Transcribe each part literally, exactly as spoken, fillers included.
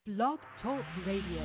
Blog Talk Radio.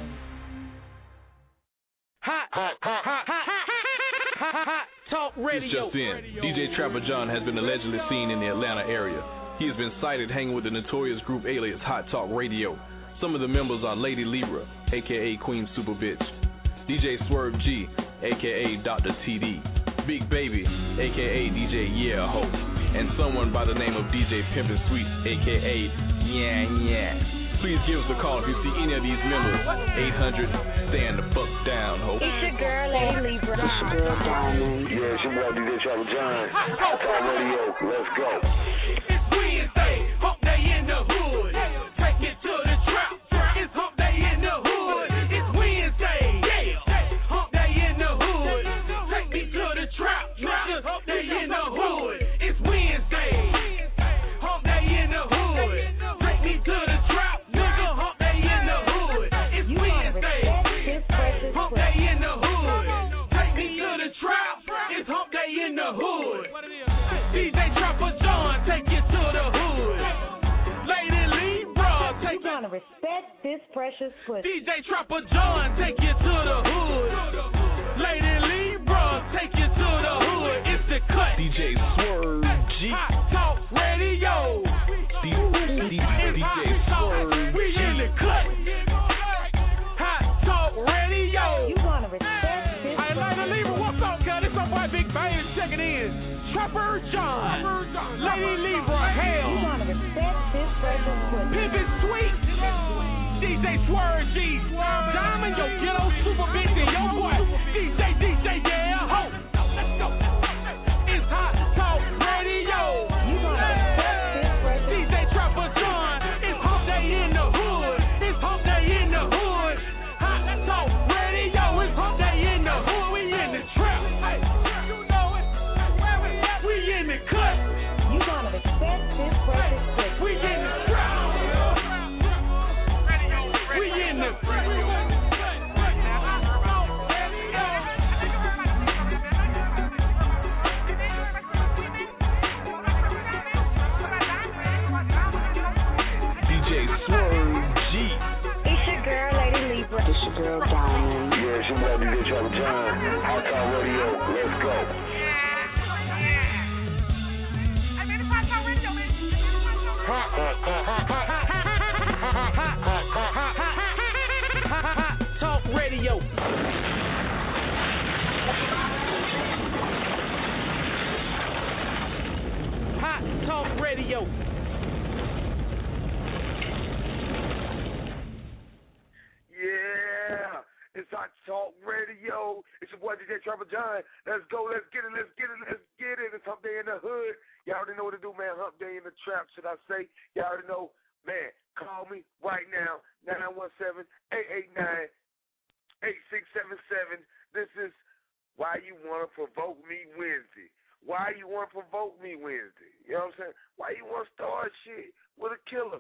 Hot, hot, hot, hot, hot, hot, hot Talk Radio. This just in, D J Trapper John has been allegedly seen in the Atlanta area. He has been sighted hanging with the notorious group alias Hot Talk Radio. Some of the members are Lady Libra, aka Queen Super Bitch, D J Swerve G, aka Doctor T D, Big Baby, aka D J Yeah Ho, and someone by the name of D J Pimpin' Sweet, aka Yeah Yeah. Please give us a call if you see any of these members. eight hundred, stand the fuck down, ho. It's your girl, Lady Libra. It's your girl, Diamond. Yeah, it's your boy, D J Trapper John. Hot Talk Radio, let's go. It's Wednesday, hump day in the hood. Take it to the trap. It's hump day in the hood. It's Wednesday, yeah. Hump day in the hood. Take me to the trap. It's hump day in the hood. It's Wednesday, hump day in the hood. Take me to the trap. In the hood, D J Trapper John, take you to the hood. Lady Libra, take you. Gonna respect this precious pussy. D J Trapper John, take you to the hood. Lady Libra, take you to the hood. It's the cut. D J Swerve G. Hot Talk Radio. D J Swerve G. We in the cut. Hot Talk Radio. You wanna respect this? Hey, Lady Libra, what's up, cuz? It's my boy Big Bang checking in. Trapper John, Lady Libra, hell. You wanna respect this precious pussy. Pimpin' Sweet, D J Swerve G, Diamond, your ghetto super bitch, and your boy, D J, D J, yeah, ho. Let's go. It's Hot Talk Radio. You wanna respect this precious D J Trapper John, it's hump day in the hood. It's hump day in the hood. Hot Talk Radio, it's hump day in the hood. We in the trap. Hey, you know it. We in the cut. You wanna respect this precious pussy. We in the trap. We in the D J Swerve G. It's your girl, Lady Libra. It's your girl, Diamond. Yeah, it's your boy, D J Trapper John. Hot Talk Radio, let's go. Talk Radio. Hot Talk Radio. Yeah, it's Hot Talk Radio. It's your boy, D J Trapper John. Let's go, let's get it, let's get it, let's get it. It's Hump Day in the hood. Y'all already know what to do, man. Hump Day in the trap, should I say. Y'all already know, man. Call me right now, nine one seven, eight eight nine, eight six seven seven. This is Why You Want to Provoke Me Wednesday. Why you want to provoke me Wednesday? You know what I'm saying? Why you want to start shit with a killer?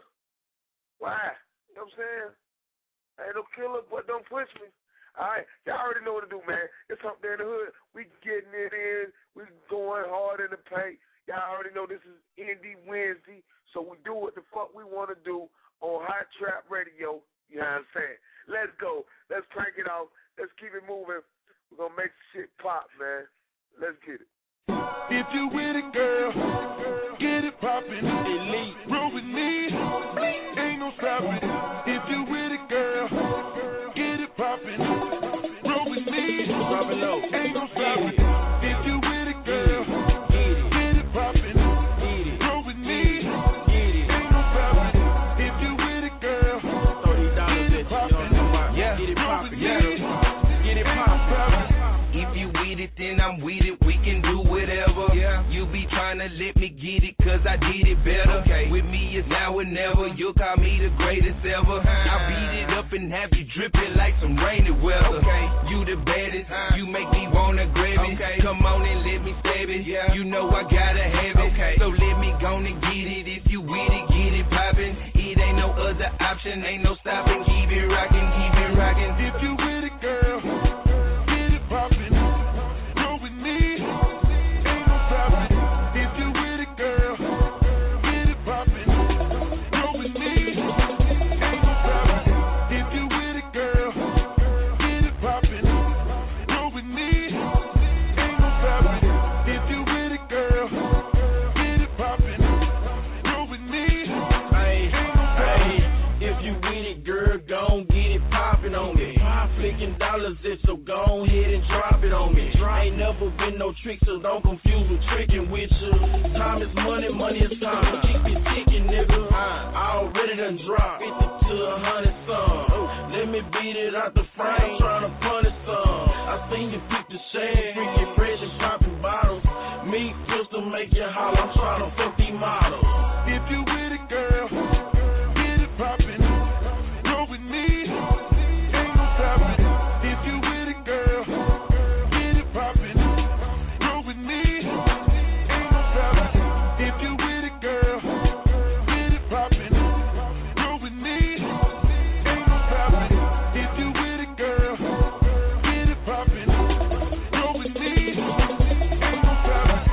Why? You know what I'm saying? I ain't no killer, but don't push me. All right, y'all already know what to do, man. It's Hump Day in the hood. We getting it in. We going hard in the paint. Y'all already know this is Indie Wednesday, so we do what the fuck we want to do on Hot Trap Radio. You know what I'm saying? Let's go. Let's crank it off. Let's keep it moving. We're going to make shit pop, man. Let's get it. If you with it, girl, get it poppin'. Elite. Roll with me, ain't no stopping. If you with it, girl, get it poppin'. Roll with me, ain't no stopping. If you with it, girl, get it poppin'. Roll with me, ain't no stopping. If you with it, girl, get it poppin'. Yeah, get it poppin', yeah. Get it poppin'. If you with it, then I'm with it. We can do whatever. Yeah. You be trying to let me get it, cause I did it better. Okay. With me, it's now or never. You'll call me the greatest ever. I beat it up and have you dripping like some rainy weather. Okay. You the baddest. You make me wanna grab it. Okay. Come on and let me stab it. Yeah. You know I gotta have it. Okay. So let me go and get it. If you with it, get it poppin'. It ain't no other option. Ain't no stopping. Keep it rockin', keep it rockin'. If you with it, girl, get it poppin'. Roll with me, ain't no stopping. If you with it, girl, get it poppin'. Roll with me, ain't no stopping. dollars it, so go ahead and drop it on me. Ain't never been no trick, so don't confuse with tricking with you. Time is money, money is time. Keep it ticking, nigga. I already done dropped fifty to a hundred some. Let me beat it out the frame, tryna punish some. I seen you pick the shade, freaking fresh and popping bottles. Me, pistol, make you holler. I'm tryna fuck these models. If you with it, girl, get it poppin'. Roll with me, ain't no stopping. If you with it, girl, get it poppin'. Roll with me, ain't no stopping. If you with it, girl, get it poppin'. Roll with me, ain't no stopping. If you with it, girl, get it poppin'. Roll with me, ain't no stopping.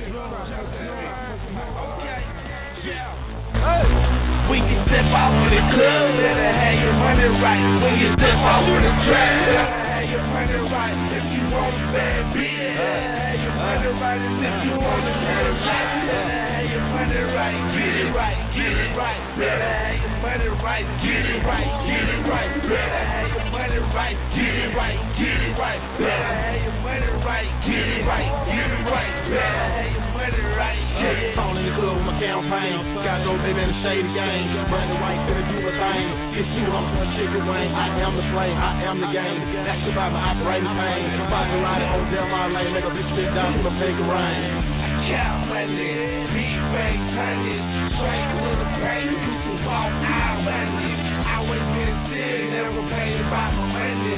We can step out for the club, better have your money right. When you step out for the track, better have your money right. If you want a bad bitch, better have your money right. And if you want a little life, better have your money right. Get it right, get it right. Better have your money right. Get it right, get it right. Better have your money right. Get it right, get it right. Better have your money right. Get it right, get it right. Better have your money right. Yeah. Phone in the club with my campaign. Got no baby in the shady game. Money white finna do a thing. Get you on some chicken wing. I am the play, I am the game. That's about my operating pain. Body riding on Delmar Lane. Make a bitch spit down from a paper rain. Count money, big bank honey. Straight with the pain. You can walk out money. Always been sick, never paid about my money.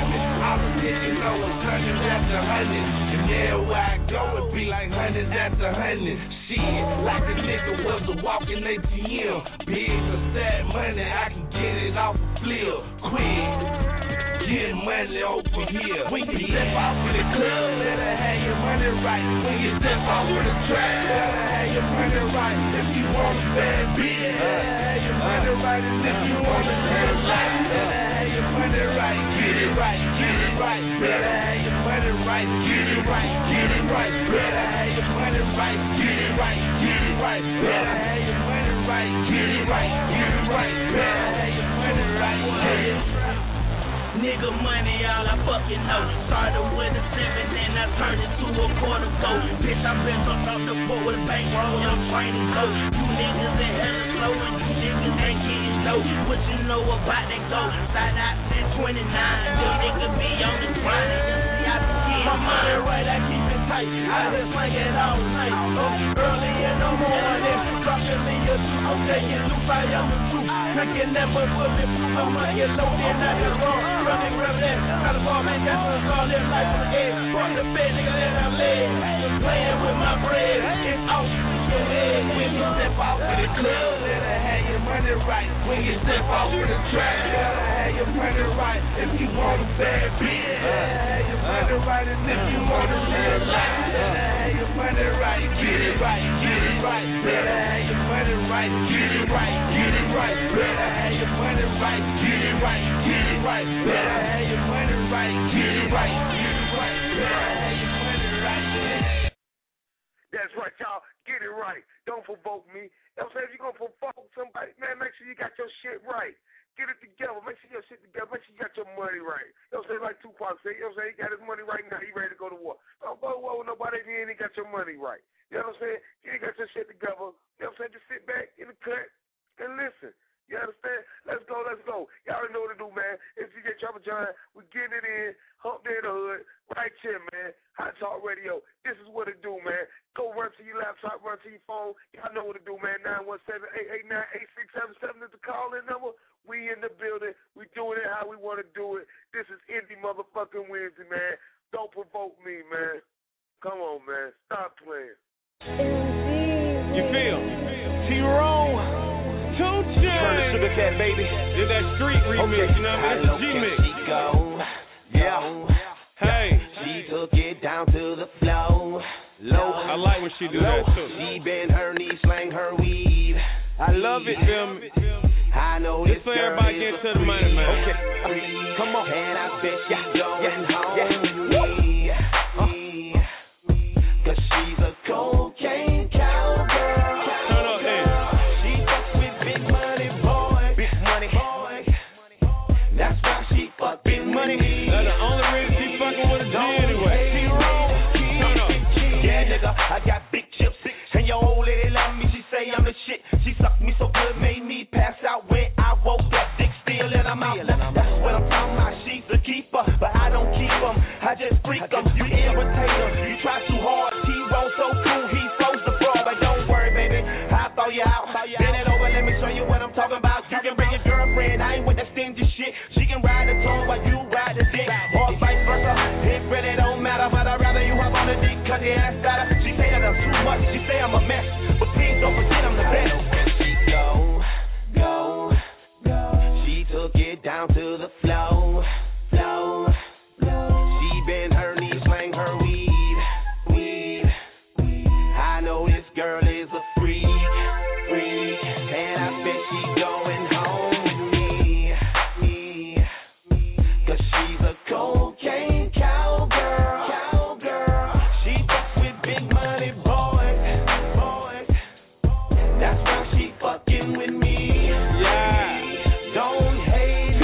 I was getting over hundreds after hundreds. And everywhere I go, it be like hundreds after hundreds. Shit, like a nigga was a walking A T M. Big or sad money, I can get it off the flip. Quick, get money over here. When you step out for the club, better have your money right. When you step out for the track, better have your money right. If you want a bad bitch, better have your money right. And if you want a little life, better have your money right. Get it right, get it right. Better have your money right. Get it right, get it right. Better have your money right. Get it right, get it right. Better have your money right. Get it right, get it right. Better have your money right. Yeah. Nigga money, all I fucking know. Started with a seven, then I turned it to a quarter four. Bitch, I been up off the boat with a bankroll, I'm training go. You niggas ain't hella slow, and you niggas ain't getting no. What you know about that go? Side out since twenty-nine, your nigga be on the grind. See, I be getting my money right, I keep it tight. I been slinging all night. Oh, early in the morning, dropping me a two, I'm taking loose, I am a two. Drinking that but bullet, I'm gonna get loaded, not the wrong. Running, running, got a ball, man, got to call it life on the edge. From the bed, nigga, that I'm led. Just playing with my bread, it's off your head. When you step out for the club, better have your money right. When you step out for the track, better have your money right. If you want a bad bitch, better have your money right. And if you want to live life, better have your money right. Get it right, get it right. Better have your money right. Get it right, get it right. Better have your money right. Get it right, get it right. Better have your money right. Get it right, get it right. Better have your money right. That's right, y'all. Get it right. Don't provoke me. You know what I'm saying? If you're going to provoke somebody, man, make sure you got your shit right. Get it together. Make sure your shit together. Make sure you got your money right. You know what I'm saying? Like Tupac said, you know what I'm saying? He got his money right now. He ready to go to war. Don't go to war with nobody if you ain't got your money right. You know what I'm saying? You ain't got your shit together. You know what I'm saying? Just sit back in the cut and listen. You understand? Let's go, let's go. Y'all already know what to do, man. It's D J Trapper John. We getting it in. Hump Day in the Hood. Right here, man. Hot Talk Radio. This is what it do, man. Go run to your laptop, run to your phone. Y'all know what to do, man. nine one seven, eight eight nine, eight six seven seven is the call-in number. We in the building. We doing it how we want to do it. This is Indie motherfucking Wednesday, man. Don't provoke me, man. Come on, man. Stop playing. You feel? T-Rone. Two Turn Sugar Cat, baby. Did that street remix, okay. You know what I mean? That's a G-mix. Yeah. Hey. She took it down to the floor. Low. I like when she do that, too. She bend her knees, slang her weave. I love it, feel me? I know this for everybody get to the money, man. Okay. Come on. And I bet she's going home with me. Cause she's a cocaine cowgirl. Turn up, hey. She fucks with big money, boy. Big money, boy. That's why she fuck big money. Let her I'm out. That's what I'm talking about. She's a keeper, but I don't keep them. I just freak them. You irritate them. You try too hard. T-Roll so cool, he's supposed to fraud. But don't worry, baby. I'll throw you out. Bend it over, let me show you what I'm talking about. You can bring your girlfriend. I ain't with that stingy shit. She can ride the tone while you ride the dick. Or vice versa. It really don't matter, but I'd rather you hop on the dick cause your ass got her. She say that I'm too much. She say I'm a mess. But please don't forget I'm the best. Where she go, go, go. She took it down to the flow, flow, flow. She bend her knees, slang her weed, weed, weed. I know this girl is a freak, freak. And I bet she going home with me, me, me. Cause she's a cocaine cowgirl, cowgirl. She fucks with big money boys, boys. That's why she fucking with me. Yeah. Don't hate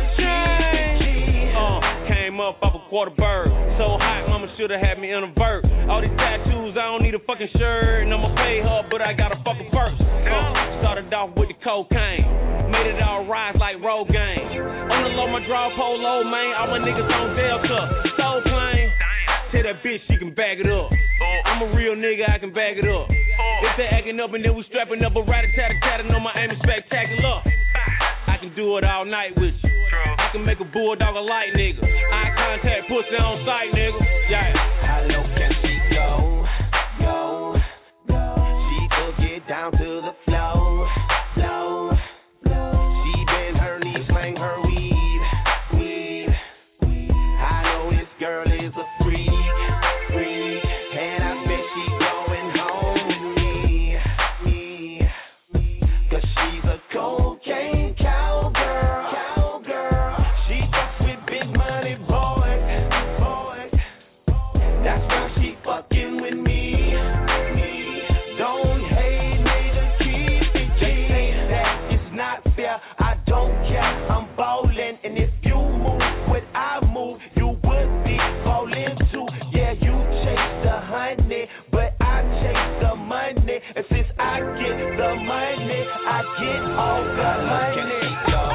me. Uh, came up off a quarter bird. So hot, mama shoulda had me in a vert. All these tattoos, I don't need a fucking shirt. And I'ma pay her, but I got a fucking purse. Uh, started off with the cocaine. Made it all rise like Rogaine. On the low, my draw polo, man. All my niggas on Delta. So plain. Tell that bitch she can bag it up. I'm a real nigga, I can bag it up. If they acting up and then we strapping up a rat-a-tat-a-tat, know my aim is spectacular. I can do it all night with you. I can make a bulldog a light nigga. Eye contact, pussy on sight, nigga. Yeah. How low can she go? Go, go. She took it down to the flow, flow, flow. She bend her knees, slang her weed, weed, weed. I know this girl is a freak, freak. And I bet she going home with me, me, me. Cause she's a cocaine cowgirl, cowgirl. She fucks with big money boys, boys. That's why she fucking with me, me. Don't hate me to keep it G. They say that it's not fair, I don't care. I'm ballin', and if you move what I move, you would be ballin' too. Yeah, you chase the honey, but I chase the money. And since I get the money, I get all the honey. Go,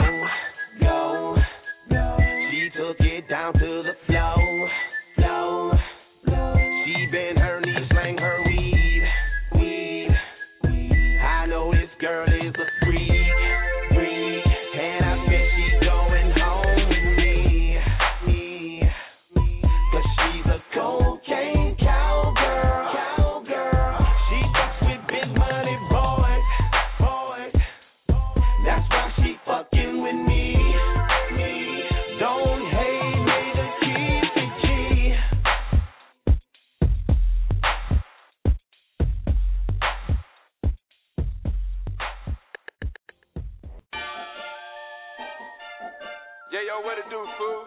go, go. She took it down to the flow, flow, flow. She bend her knees, slang her weed, weed, weed. I know this girl is a freak, freak. And I bet she going home with me, me, me. Cause she's a cocaine cowgirl, cowgirl. She fucks with big money boys, boys. That's why she fucking with me, me. Don't hate me to keep it G. Yeah, yo, what it do, fool?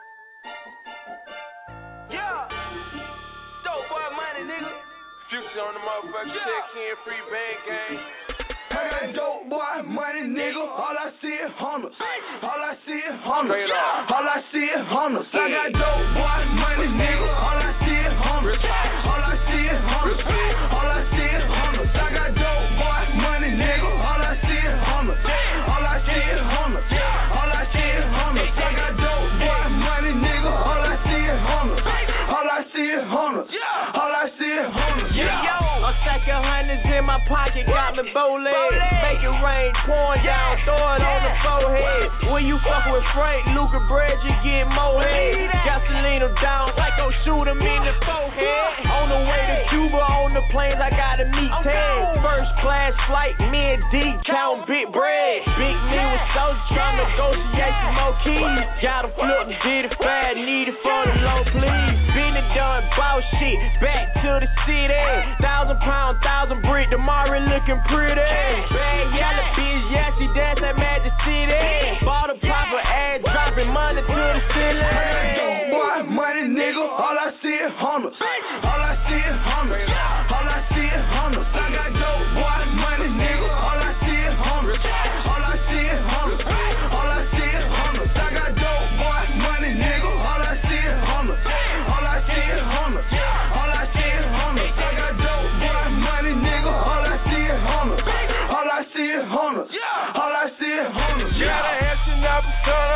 Yeah. Dope boy money, nigga. Future on the motherfucking check in, free band gang. I got dope boy money, nigga. All I see is hunters. All I see is hunters. Straight up. All I see is hunters. I got dope boy money, nigga. All I see is hunters. All I see is hunters. All I see is hunters. I got dope boy money, nigga. All I see is hunters. All I see is hunters. All I see is hunters. I got dope boy money, nigga. All I see is hunters. All I see is hunters. All I see is hunters. Yo, a stack of hundreds in my pocket got me bowling. Make it rain, pouring down, throw it on the forehead. When you fuck with Frank, Luca Bread, you get more head. Gasolina down, psycho shoot him in the forehead. On the way to Cuba, on the planes, I gotta meet Ted. First class flight, me and D count big bread. Big me with soldiers trying to negotiate some more keys. Gotta flip and did it fast, need it for the low, please. Been and done, bout shit, back to the city. Thousand pound, thousand brick, the Mari looking pretty. Bad yellow bitch, yeah, she dance at Magic City. Bought a popper, ass dropping money to the ceiling. Dope boy money, nigga. All I see is hunters. All I see is hunters. All I see is hunters. I got dope boy money, nigga. All I see is hunters. All I see is hunters. All I see is hunters. I got dope boy money, nigga. All I see is hunters. All I see is hunters. All I see is hunters. I got dope boy money, nigga. All I see is hunters. All I see is hunters. All I see is hunters. Gotta have to know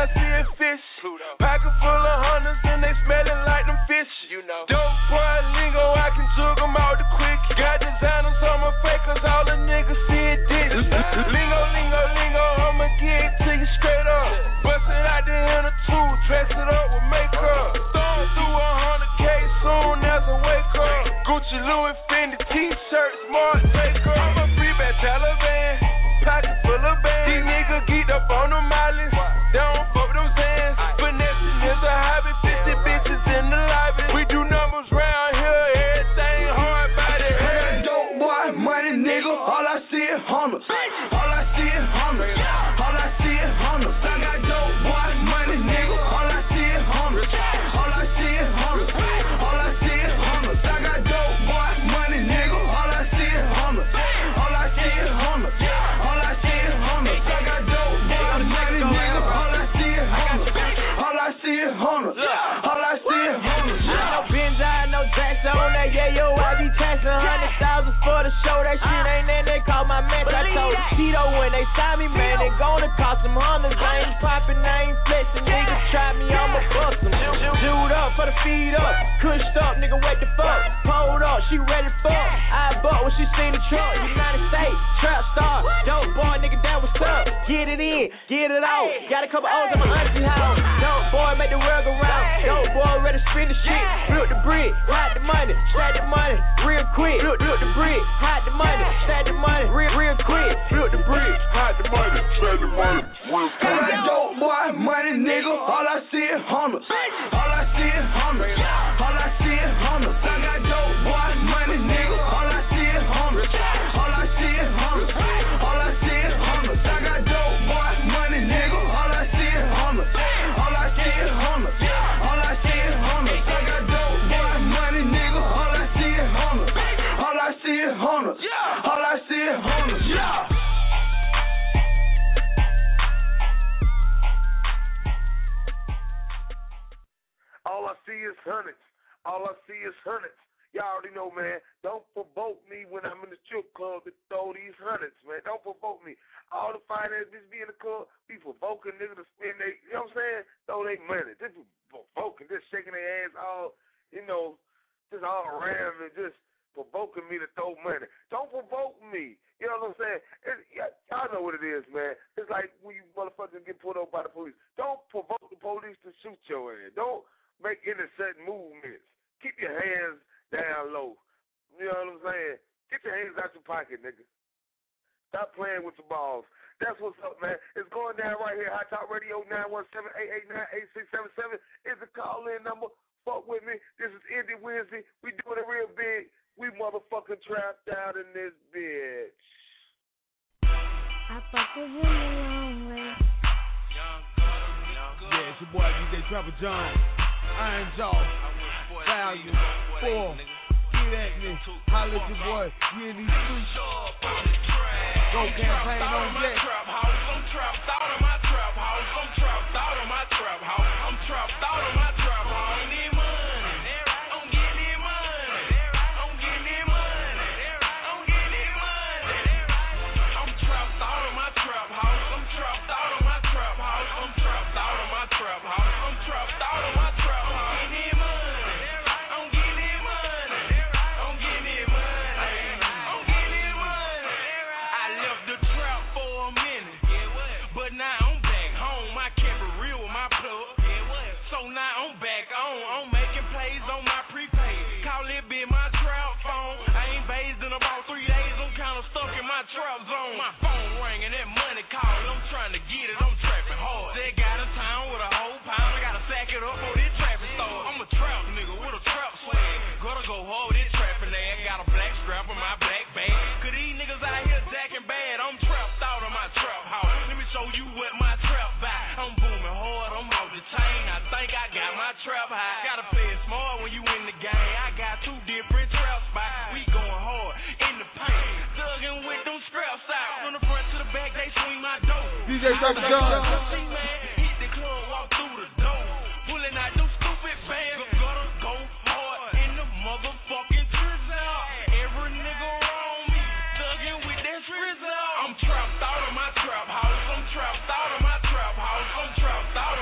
I see it fish. Pocket full of hundreds and they smelling like them fish. You know. Dope boy lingo, I can took them out the quick. Got designers on my face, cause all the niggas see it dish. Lingo, lingo, lingo, I'ma get it to you straight up. Bust it out the inner two, dress it up with makeup. Throwing through a hundred K soon as I wake up. Gucci, Louis, Fendi, t-shirts, smart makeup. I'm a free bad Taliban, pocket full of bands. These niggas geeked up on them islands, they don't fuck those hands. Finessing is a hobby, fifty bitches in the lobby. We do numbers round here, everything hard body. Hey, dope boy, money nigga, all I see is hunters. All I see is hunters. All I see is hunters. I got dope boy, money nigga, all I see is hunters. All I see is hunters. All I see is hunters. I got dope boy, money nigga, all I see is hunters. All I see is hunters. All I see is hunters. I got dope boy, money nigga, all I see is hunters. All I see is hunters. All I see is hunters. No Benz, no Jackson on that, yeah, yo, I be taxing hundred thousand for the show. That shit ain't in, they call my match. I told Tito when they saw me, man, they gonna cost some hundreds. I ain't popping, I ain't flexing. Niggas try me, I'ma bust them. Jewed up for the feed up, cushed up, nigga, what the fuck? Pulled up, she ready to fuck. I bought when she seen the truck. United States, trap star, dope boy, nigga, that what's up. Get it in, get it out. Got a couple O's at my auntie house. Dope boy, make the world go round. Dope boy, ready to spin the shit. Flip the brick, hide the money, stack the money, real quick. Flip, flip the brick, hide the money, stack the money, real, real quick. Flip the brick, hide the money, stack the money, real I quick. got dope boy, money nigga, all I see is hunters. All I see is hunters. All I see is hunters. I got dope boy, money nigga, all I see is hunters. All I see is hunters. All I see is hunters. I got dope boy, money nigga, all I see is hunters. All I see is hunters. All I see is hunters. I got dope boy, money nigga, all I see is hunters. All I see is hunters. All I see is hunters. Yeah. All I see is hundreds. All I see is hundreds. Y'all already know, man. Don't provoke me when I'm in the strip club to throw these hundreds, man. Don't provoke me. All the finance bitches be in the club, be provoking niggas to spend they, you know what I'm saying? Throw they money. Just provoking, just shaking their ass all, you know, just all around and just provoking me to throw money. Don't provoke me. You know what I'm saying? It, y'all know what it is, man. It's like when you motherfuckers get pulled over by the police. Don't provoke the police to shoot your ass. Don't make any sudden movements. Keep your hands down low. You know what I'm saying? Get your hands out your pocket, nigga. Stop playing with the balls. That's what's up, man. It's going down right here. Hot Talk Radio, nine one seven, eight eight nine, eight six seven seven is the call-in number. Fuck with me. This is Indie Wednesday. We doing it real big. We motherfucking trapped out in this bitch. I fuck with you a long way. Yeah, it's your boy D J Trapper John. Iron Jaw. Value. Four. Get at me. Holla at your boy. We in these streets. Go campaign on deck. I'm trapped out of my trap house. I'm trapped out of my trap house. I'm trapped out of my trap house. I'm getting money. I'm getting money. I'm getting money. I'm getting money. I'm trapped out of my trap house. I'm trapped out of my trap house. I'm trapped out of my trap house. I'm trapped out of my trap house. I'm getting money. I'm getting money. I'm getting money. I'm getting money. I left the trap for a minute, but now I'm back home. I kept it real with my plug, so now I'm back on. I'm making plays on my prepaid. Call it be my trap phone. I ain't bathed in about three days. I'm kinda stuck in my trap zone. My phone ringing, that money calling. I'm trying to get it. I'm trapping hard. They got a town with a whole pound. I gotta sack it up for this traffic store. I'm a trap nigga with a trap swag. Gotta go hard with this trapping ass. Got a black strap in my black bag. Cause these niggas out here jacking bad. I'm trapped out of my trap house. Let me show you what my trap by. I'm booming hard. I'm off the chain. I think I got my trap high. Gotta play it smart when you in the game. I got two different trap spots. We going hard in the paint. Thugging with them straps out. From the front to the back, they swing my dope. D J Trapper John. Hit the club, walk through the door. Pulling out them stupid bands. Gotta go hard in the motherfucking trizzle. Every nigga around me, thugging with that trizzle. I'm trapped out of my trap house. I'm trapped out of my trap house. I'm trapped out of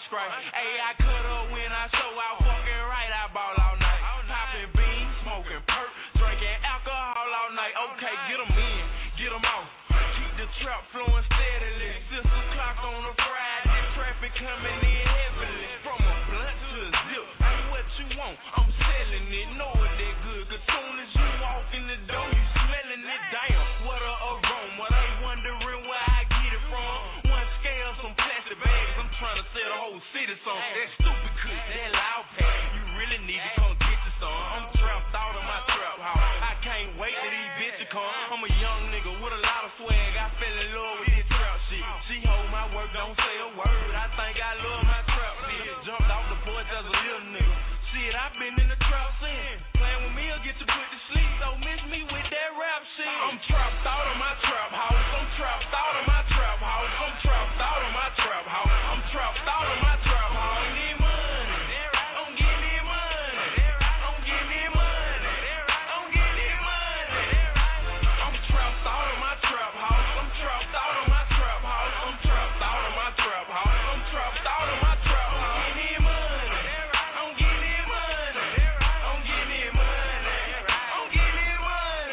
scratch. Hey, I cut up when I show out, fucking right, I ball all night. Popping beans, smoking perk, drinking alcohol all night. Okay, get them in, get them out. Keep the trap flowing steadily. Six o'clock on a Friday, traffic coming in heavily. From a blunt to a zip, ain't what you want, I'm selling it. Know it that good, cause soon as you walk in the door, you smelling it. Damn, what a aroma. They wondering where I get it from. One scale, some plastic bags, I'm trying to sell the whole city some. That stupid cook, that loud pack, you really need to come get you some. I'm trapped out of my trap house. I can't wait till these bitches come. I'm a young nigga with a lot of swag. I fell in love with this trap shit. She hold my work, don't say a word. I think I love my trap shit. Jumped off the porch as a little nigga. Shit, I been in the trap scene. Playing with me will get you put to sleep. Don't miss me with that rap shit. I'm trapped out of my trap house. I'm trapped out of my trap house. I'm trapped out of my trap house. I'm trapped out of my trap house. I'm getting money. I'm getting money. I'm getting money. I'm getting money. I'm trapped out of my trap house. I'm trapped out of my trap house. I'm trapped out of my trap house. I'm trapped out of my trap house. I'm getting money. I'm getting money. I'm getting money. I'm getting money.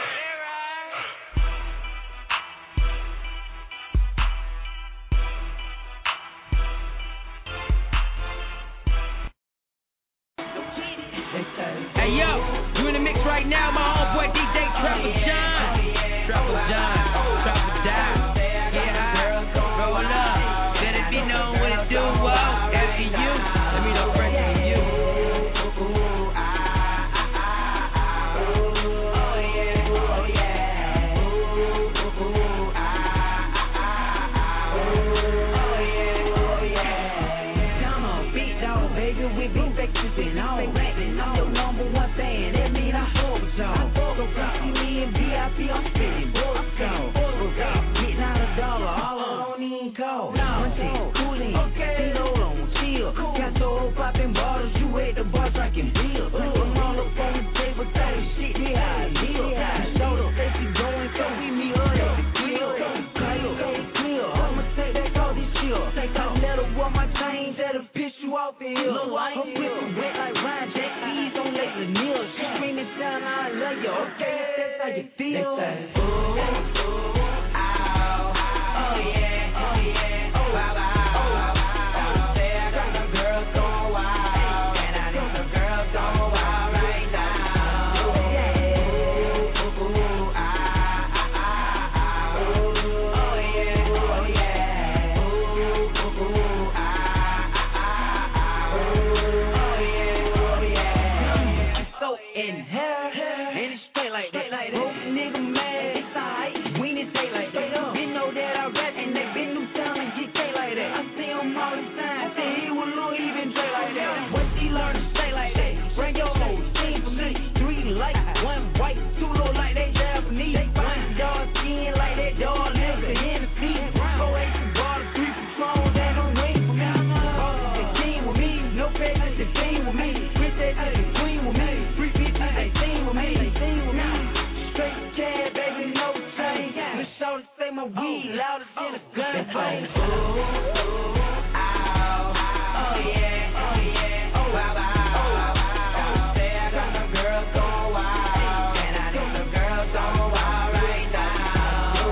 Hey yo, you in the mix right now, my homeboy D J Trapper John. Trapper John, Trapper John. Yeah, roll up. Let it be known what it do, whoa. After you, let me know fresh to you. Come on, big dog, baby, we be fixing all. I'm your number one fan, that mean I'm full with y'all. So come see me in V I P, I'm spinning bullets gone. Getting out a dollar, all I don't even call. One thing, cool in, okay. Hold on, chill. Got so popping bottles, you at the bar drinking beer. I'm all up on the table, talking shit, yeah, I live. Showed up, if you going, so we meet her at the grill. Clear, clear, I'ma take that all this chill. I let her wear my chain, that'll piss you off in here. I'm pretty wet like Ryan Jack, please don't let the kneel. She screaming down, I love you, okay, that's how you feel. Ooh, ooh, ow, oh yeah, oh yeah, oh wow, wow, wow. Say I got the girls going wild, and I need some girls going wild right now. Yeah, ooh, ooh, ah, ah, ah, ah. Oh yeah, oh yeah, ooh, ooh, ah, ah, ah, ah. Oh yeah, oh yeah. So in her, and it's straight like that. Broke nigga mad, it's alright. We didn't say like that. They know that I rap and they been new town and get K like that. I see him all the time. Say he was little, even J like that. When she learn to stay like that, bring your whole team for me. Three light, one white, two little like they Japanese. One dog skin like that dog nigga in the seat. Four eight to bar, three patrols, they don't wait for me. Bosses they team with me, no faces they team with me. Princess they queen with me. Three bitches they team with me. Straight cash, baby, no change. Miss Shorty say my weed louder than a gun flame. Ooh, ooh, ow, oh yeah, oh yeah, oh wow, wow. Say I got the girls going wild, and I need some girls going wild right now.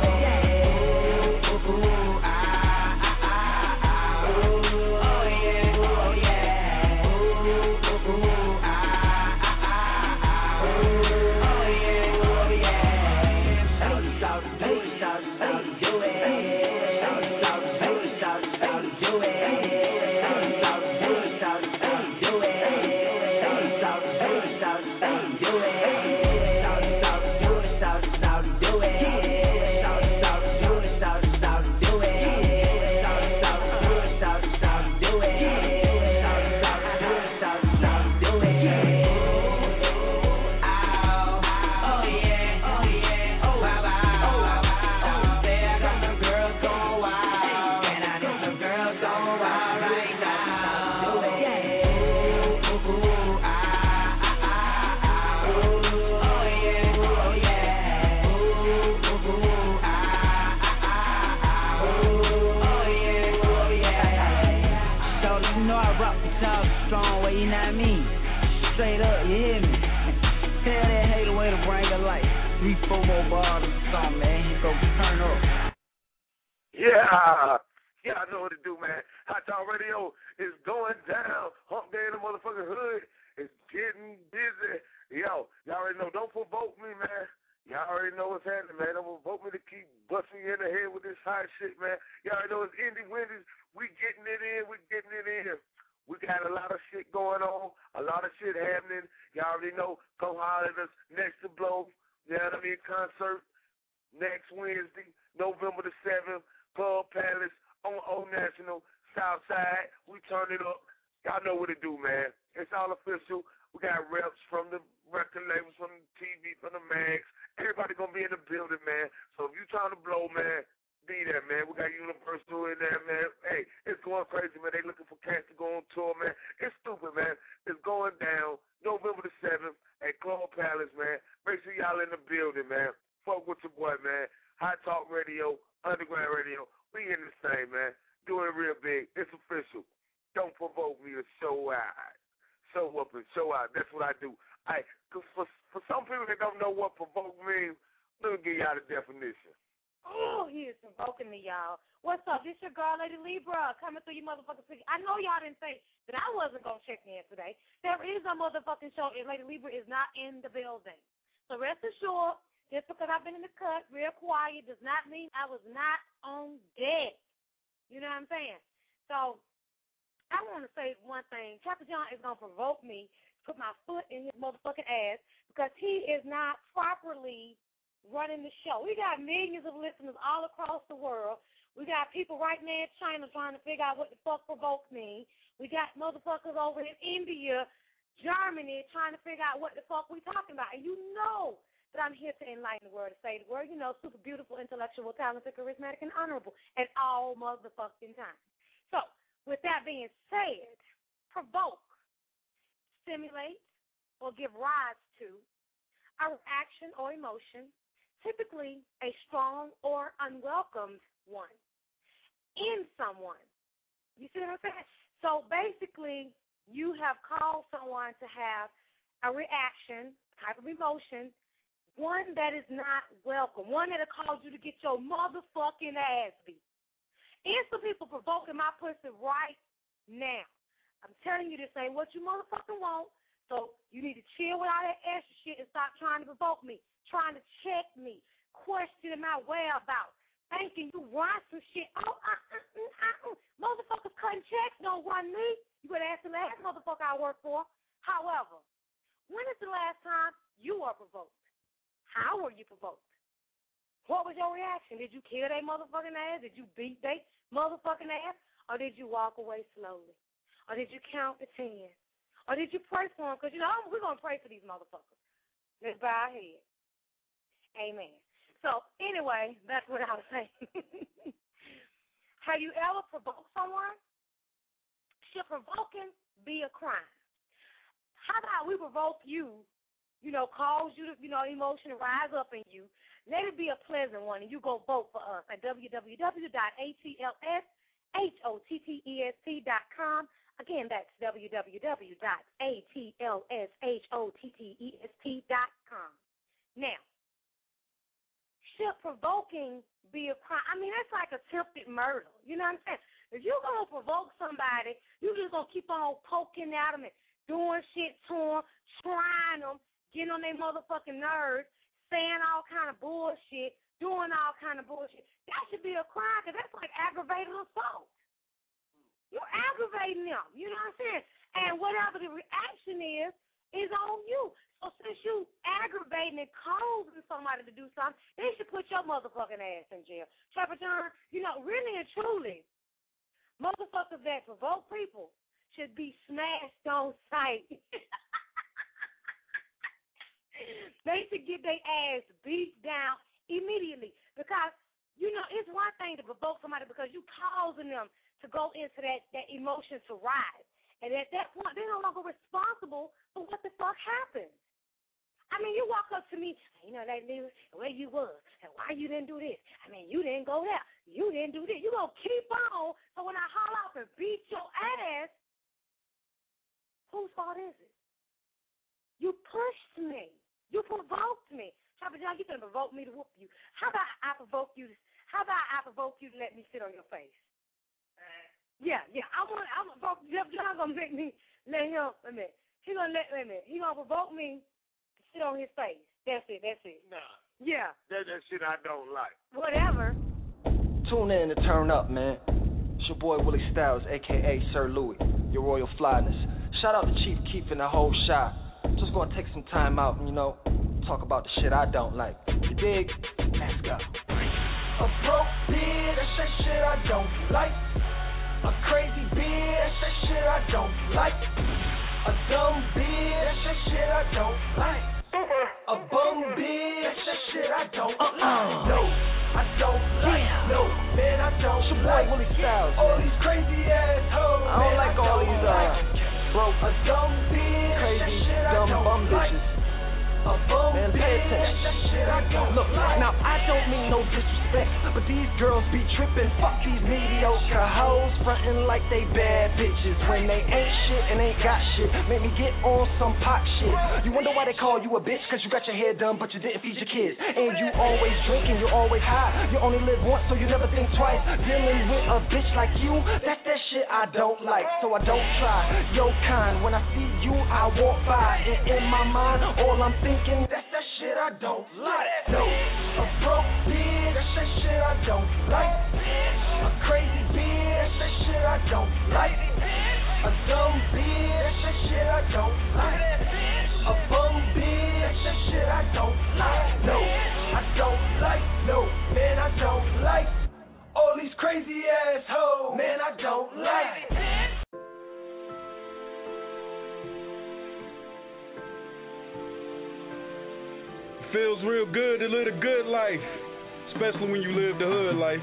Yeah, ooh, ooh, ah, ah, ah, ah. Oh yeah, oh yeah, ooh, ooh, ah, ah, ah, ah. Oh yeah, oh yeah. Shout it, shout it, do it, shout it, shout it, do it. Shout it, shout it, do it, shout it, shout it, do it. Shout it, shout it, do it, shout it, shout it, do it. Shout it, shout it, do it, shout it, shout it, do it. Shout it, shout it, do it, shout it, shout it, do it. Shout it, shout it, do it, shout it, shout it, do it. Shout it, shout it, do it, shout it, shout it, do it. Shout it, shout it, do it, shout it, shout it, do it. Ow, oh yeah, oh yeah, oh wow, wow. Say I got some girls going wild, and I need some girls going wild. talk the talk the strong way, you know what I mean? Straight up, you hear me? Tell that hater way to bring a light. Three, four more bars or something, man. He go turn up. Yeah. Yeah, I know what to do, man. Hot Talk Radio is going down. Hump Day in the motherfucking hood is getting busy. Yo, y'all already know. Don't provoke me, man. Y'all already know what's happening, man. Don't provoke me to keep busting you in the head with this hot shit, man. Y'all already know it's Indie Wendy's. We getting it in. We getting it in. We got a lot of shit going on. A lot of shit happening. Y'all already know. Come holler at us next to Blow. You know what I mean? Concert next Wednesday, November the seventh. Club Palace on Old National, Southside. We turn it up. Y'all know what to do, man. It's all official. We got reps from the record labels, from the T V, from the mags. Everybody gonna be in the building, man. So if you trying to blow, man, be there, man. We got Universal in there, man. Hey, it's going crazy, man. They looking for cats to go on tour, man. It's stupid, man. It's going down November the seventh at Club Palace, man. Make sure y'all in the building, man. Fuck with your boy, man. Hot Talk Radio, Underground Radio. We in this thing, man. Doing it real big. It's official. Don't provoke me to show out. Show up and show out. That's what I do. I, cause for, for some people that don't know what provoke means, let me give y'all the definition. Oh, he is provoking me, y'all. What's up? This your girl, Lady Libra, coming through you motherfucking city. I know y'all didn't think that I wasn't going to check in today. There is a motherfucking show, and Lady Libra is not in the building. So rest assured, just because I've been in the cut real quiet does not mean I was not on deck. You know what I'm saying? So I want to say one thing. Trapper John is going to provoke me to put my foot in his motherfucking ass because he is not properly running the show. We got millions of listeners all across the world. We got people right now in China trying to figure out what the fuck provoke means. We got motherfuckers over in India, Germany, trying to figure out what the fuck we talking about. And you know that I'm here to enlighten the world, to say the word, you know, super beautiful, intellectual, talented, charismatic, and honorable at all motherfucking times. So, with that being said, provoke, stimulate, or give rise to a reaction or emotion, typically a strong or unwelcomed one, in someone. You see what I'm saying? So basically, you have caused someone to have a reaction, type of emotion, one that is not welcome, one that will cause you to get your motherfucking ass beat. And some people provoking my pussy right now. I'm telling you, this ain't what you motherfucking want, so you need to chill with all that extra shit and stop trying to provoke me, trying to check me, questioning my whereabouts, thinking you run some shit. Oh, uh, uh, uh, uh, motherfuckers cutting checks don't run me. You better ask the last motherfucker I work for. However, when is the last time you were provoked? How were you provoked? What was your reaction? Did you kill that motherfucking ass? Did you beat that motherfucking ass? Or did you walk away slowly? Or did you count to ten? Or did you pray for them? Because, you know, we're going to pray for these motherfuckers. Let's bow our head. Amen. So, anyway, that's what I was saying. Have you ever provoked someone? Should provoking be a crime? How about we provoke you, you know, cause you to, you know, emotion to rise up in you? Let it be a pleasant one, and you go vote for us at w w w dot a t l s hotteest dot com. Again, that's w w w dot a t l s hotteest dot com. Now, should provoking be a crime? I mean, that's like attempted murder. You know what I'm saying? If you're going to provoke somebody, you're just going to keep on poking at them and doing shit to them, trying them, getting on their motherfucking nerves, saying all kind of bullshit, doing all kind of bullshit. That should be a crime because that's like aggravated assault. You're aggravating them. You know what I'm saying? And whatever the reaction is, is on you. So since you aggravating and causing somebody to do something, they should put your motherfucking ass in jail. Trapper John, you know, really and truly, motherfuckers that provoke people should be smashed on sight. They should get their ass beat down immediately because, you know, it's one thing to provoke somebody because you causing them to go into that, that emotion to rise. And at that point, they're no longer responsible for what the fuck happened. I mean, you walk up to me, you know, that nigga, where you was, and why you didn't do this? I mean, you didn't go there. You didn't do this. You're going to keep on. So when I holler up and beat your ass, fault is it? You pushed me. You provoked me. Chopper John, you gonna provoke me to whoop you. How about I provoke you to, how about I provoke you to let me sit on your face? Yeah, yeah. I want I'm gonna Jeff John gonna make me let him wait a minute. He gonna let wait a minute. He gonna provoke me to sit on his face. That's it, that's it. Nah. Yeah. That's that shit I don't like. Whatever. Tune in to turn up, man. It's your boy Willie Styles, aka Sir Louis, your royal flyness. Shout out to Chief Keef and the whole shot. Just gonna take some time out and, you know, talk about the shit I don't like. You dig? Let's go. A broke bitch, that's that shit I don't like. A crazy bitch, that's that shit I don't like. A dumb bitch, that's that shit I don't like. A bum bitch, that's that shit I don't uh-uh. like. No, I don't like. No, man, I don't it's your boy like. Willie Styles. All these crazy assholes. I don't man, like I all don't these like. uh, broke, a dumb bitch, crazy, that shit dumb I don't bum like. bitches. A bum Man, pay bitch, attention. that shit I don't Look, like. now I don't mean no disrespect, but these girls be tripping. Fuck these mediocre hoes, frontin' like they bad bitches when they ain't shit and ain't got shit. Make me get on some pop shit. You wonder why they call you a bitch? Cause you got your hair done, but you didn't feed your kids. And you always drinking, you always high. You only live once, so you never think twice. Dealing with a bitch like you, that's that shit I don't like. So I don't try your kind. When I see you, I walk by, and in my mind, all I'm thinking, that's that shit I don't like. No, a broke bitch, that's that shit I don't like. A crazy bitch, that's that shit I don't like. A dumb bitch, that's that shit I don't like. A bum bitch, that's that shit I don't like. No, I don't like. No, man, I don't like. All these crazy assholes, man, I don't like. Feels real good to live a good life, especially when you live the hood life.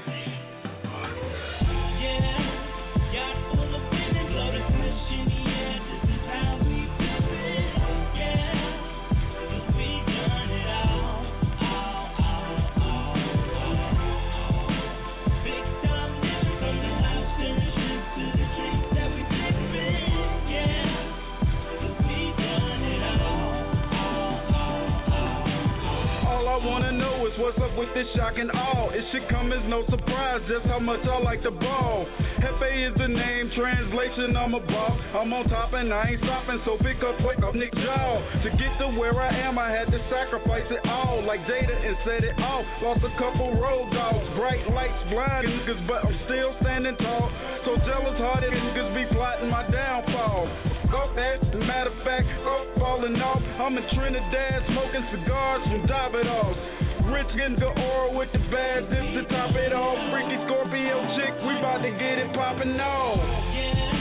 What's up with this shock and awe? It should come as no surprise just how much I like the ball. Hefe is the name, translation I'm a boss. I'm on top and I ain't stopping, so pick up, wake up, Nick Jaw. To get to where I am, I had to sacrifice it all, like Jada and set it off. Lost a couple road dogs, bright lights blind niggas, but I'm still standing tall. So jealous hearted niggas be plotting my downfall. Go ahead, matter of fact, go falling off. I'm in Trinidad smoking cigars from Davidoff. Rich getting the oil with the bad, this to top it off. Freaky Scorpio chick, we about to get it poppin' off.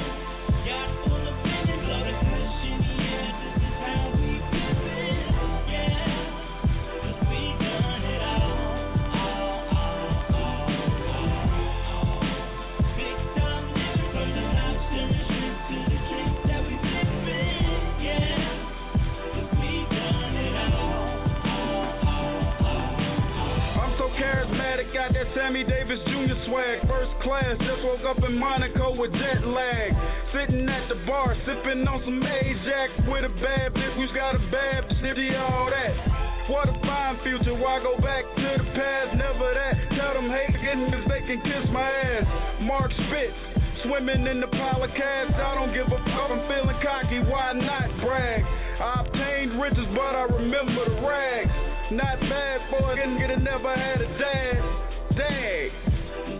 Got that Sammy Davis Junior swag, first class, just woke up in Monaco with jet lag. Sitting at the bar, sipping on some Ajax with a bad bitch who's got a bad bitch, all that. What a fine future, why go back to the past, never that. Tell them hate niggas they can kiss my ass. Mark Spitz, swimming in the pile of cash, I don't give a fuck, I'm feeling cocky, why not brag? I obtained riches, but I remember the rags. Not bad boy, didn't get it, never had a dad. Dang.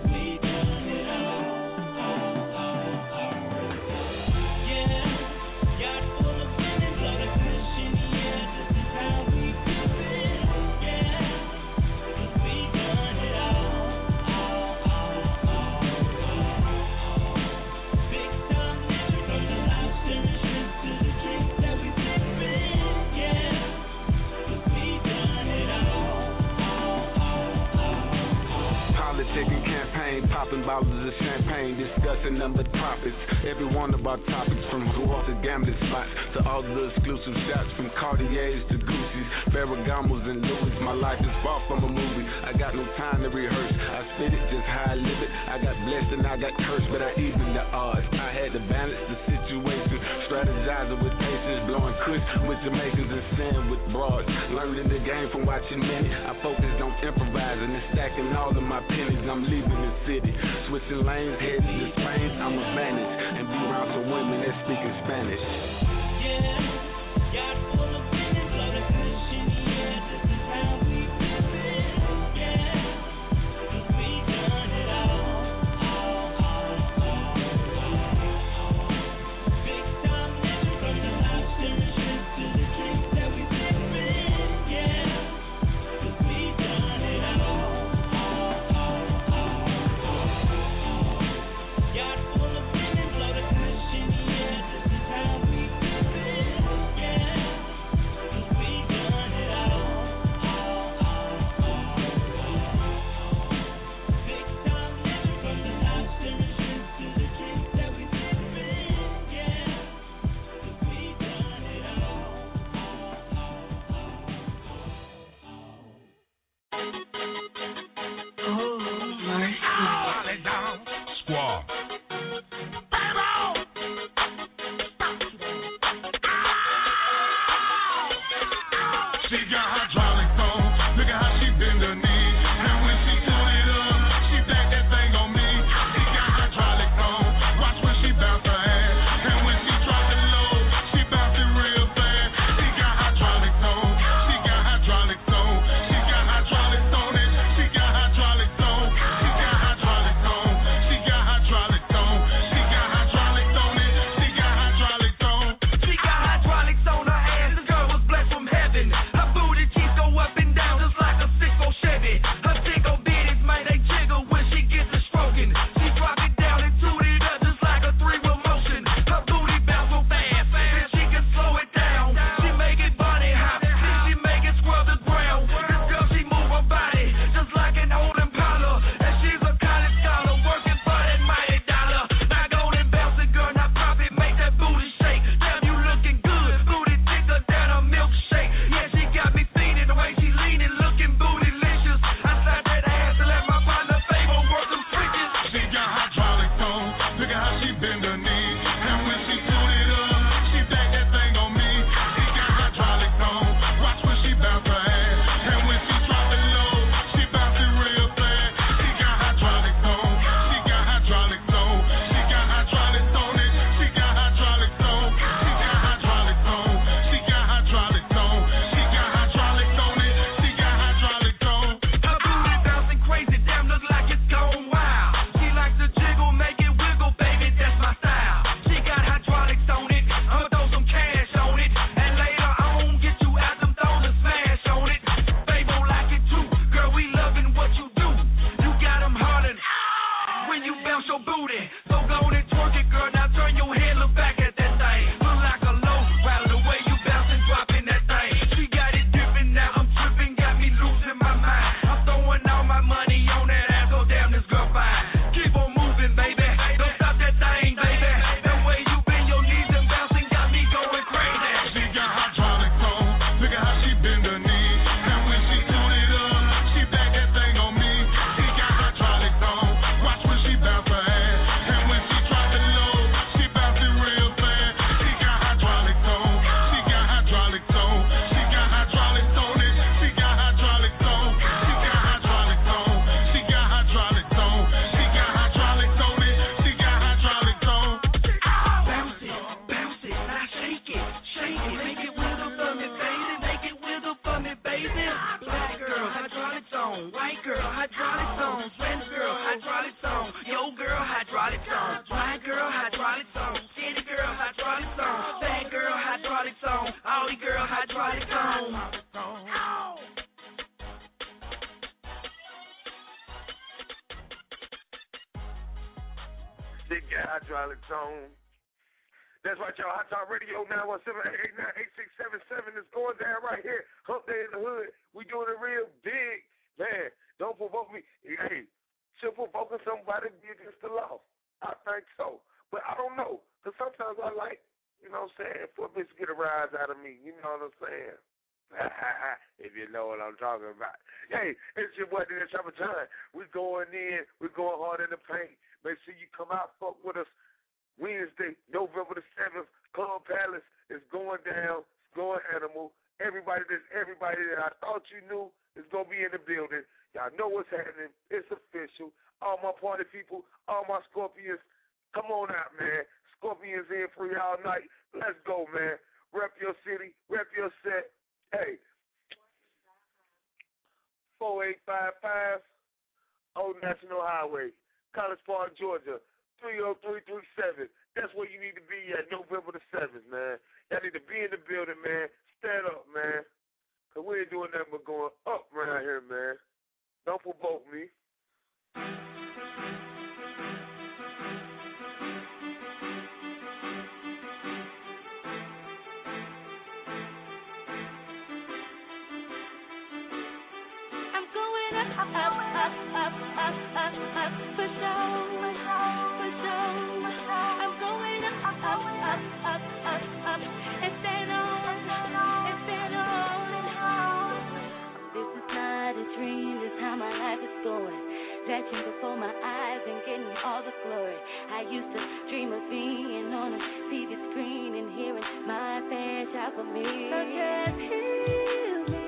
Taking campaign, popping bottles of champagne, discussing number topics. Every one of our topics, from who off the gambling spots to all the exclusive shots, from Cartiers to Gucci's, Ferragamos and Louis. My life is far from a movie. I got no time to rehearse. I spit it just how I live it. I got blessed and I got cursed, but I evened the odds. I had to balance the situation, strategizing with patience. Paris with Jamaicans and sin with broads. Learning the game from watching many. I focused on improvising and stacking all of my pennies. I'm leaving the city, switching lanes, heading to Spain. I'm a vanish and be around some women that speak in Spanish. Big Guy Hydraulic Zone. That's right, y'all. Hot Talk Radio nine one seven, eight eight nine, eight six seven seven is going down right here. Hump Day in the Hood. We doing it real big. Man, don't provoke me. Hey, should provoking somebody be against the law? I think so. But I don't know. Because sometimes I like, you know what I'm saying, for a bitch to get a rise out of me. You know what I'm saying? If you know what I'm talking about. Hey, it's your boy, D J Trapper John. We going in. We going hard in the paint. Make sure you come out, fuck with us. Wednesday, November the seventh, Club Palace is going down. It's Going Animal, everybody that's everybody that I thought you knew is gonna be in the building. Y'all know what's happening. It's official. All my party people, all my Scorpions, come on out, man. Scorpions in free all night. Let's go, man. Rep your city, rep your set. Hey, four eight five five Old National Highway, College Park, Georgia, three oh three three seven. That's where you need to be at November the seventh, man. Y'all need to be in the building, man. Stand up, man. Because we ain't doing nothing but going up around here, man. Don't provoke me. I'm going up, up, up, up, up, up, up, up, for sure, for sure. I'm going up, up, up, up, up, up, up, and stand on, and stand on. This is not a dream, this is how my life is going. Stretching before my eyes and getting all the glory. I used to dream of being on a T V screen and hearing my fans shout for me. So just heal me.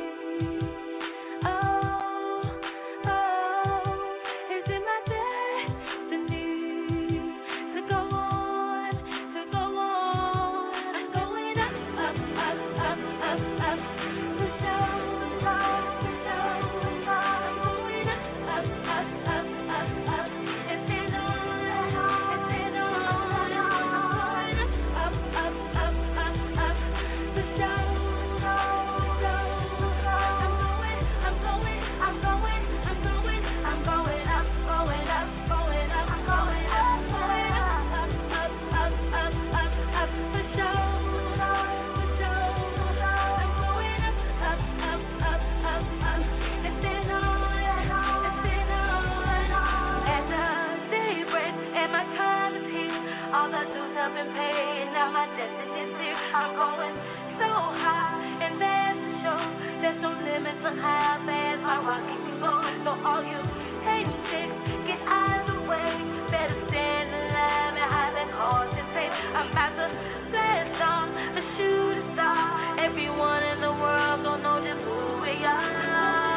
I'm going so high, and there's a show. There's no limit to how fast my rocket can go. So all you hating chicks, get out of the way. Better stand in line behind that caution tape. I'm about to blast on a shooting star. Everyone in the world don't know just who we are.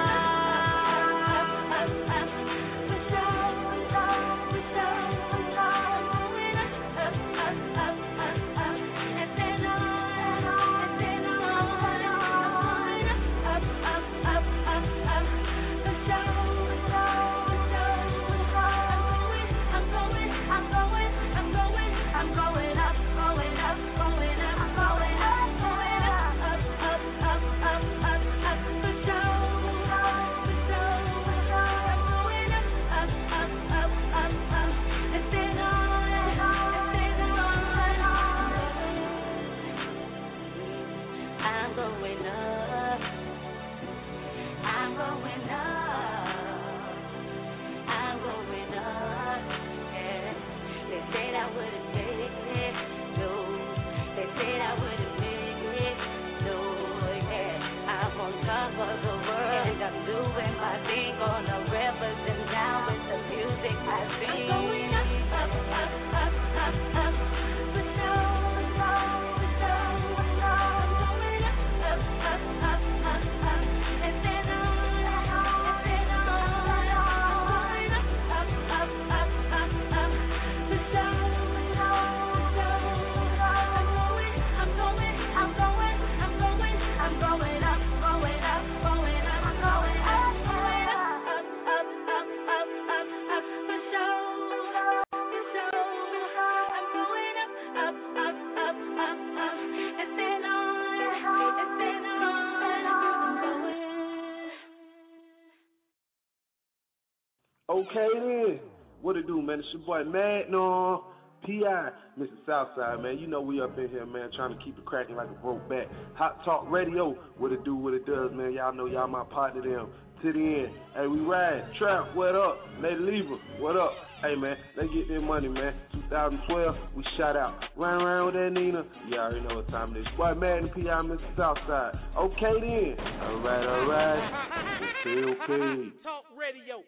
Okay then, what it do, man? It's your boy Magnum, P I, Mister Southside, man. You know we up in here, man, trying to keep it cracking like a broke back. Hot Talk Radio, what it do, what it does, man. Y'all know y'all my partner them. To the end, hey, we ride. Trap, what up? Lady Libra, what up? Hey, man, let's get that money, man. twenty twelve, we shot out. Run around with that Nina. You already know what time it is. Boy, Magnum, P I, Mister Southside. Okay then. All right, all right. Okay, okay. Talk Radio.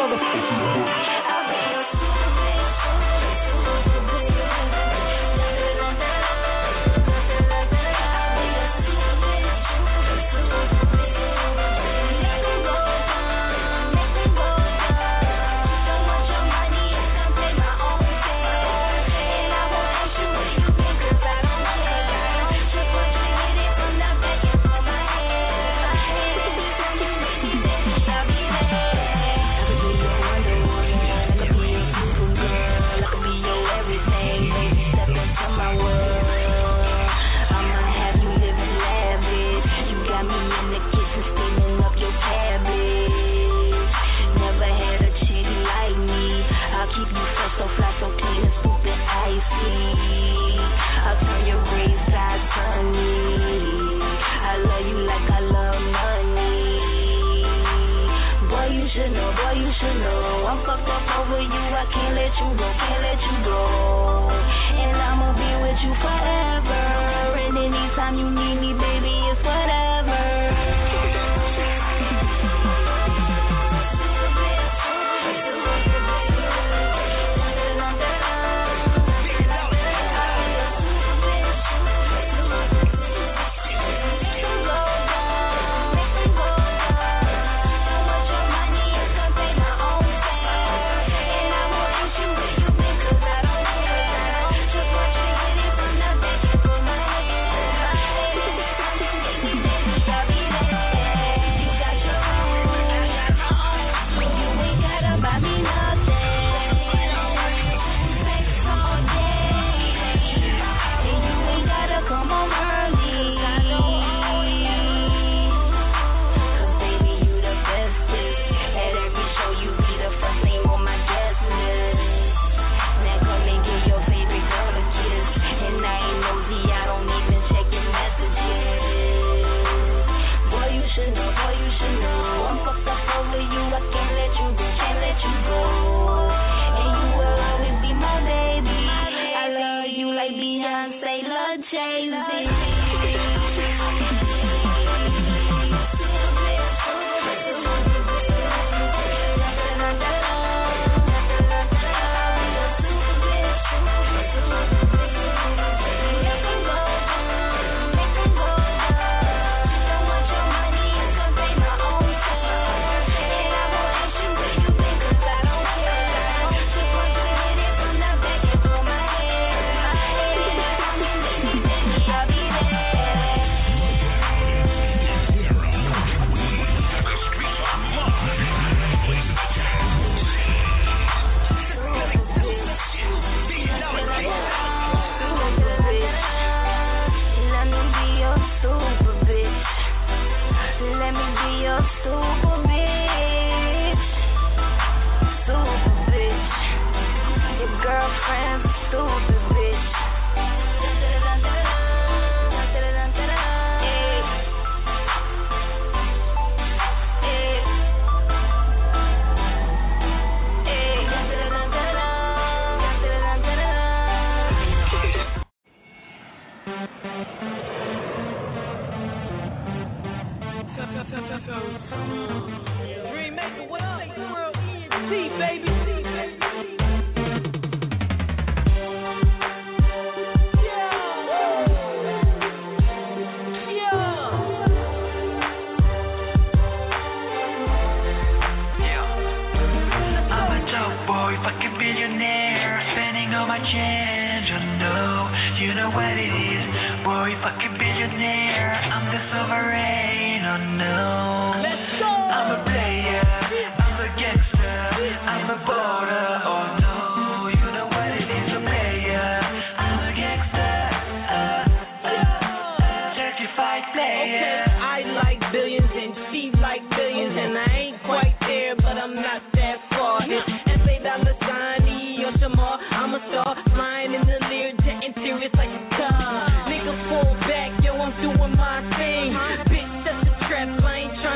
motherfucking bush. Bitch, that's a trap, I ain't tryna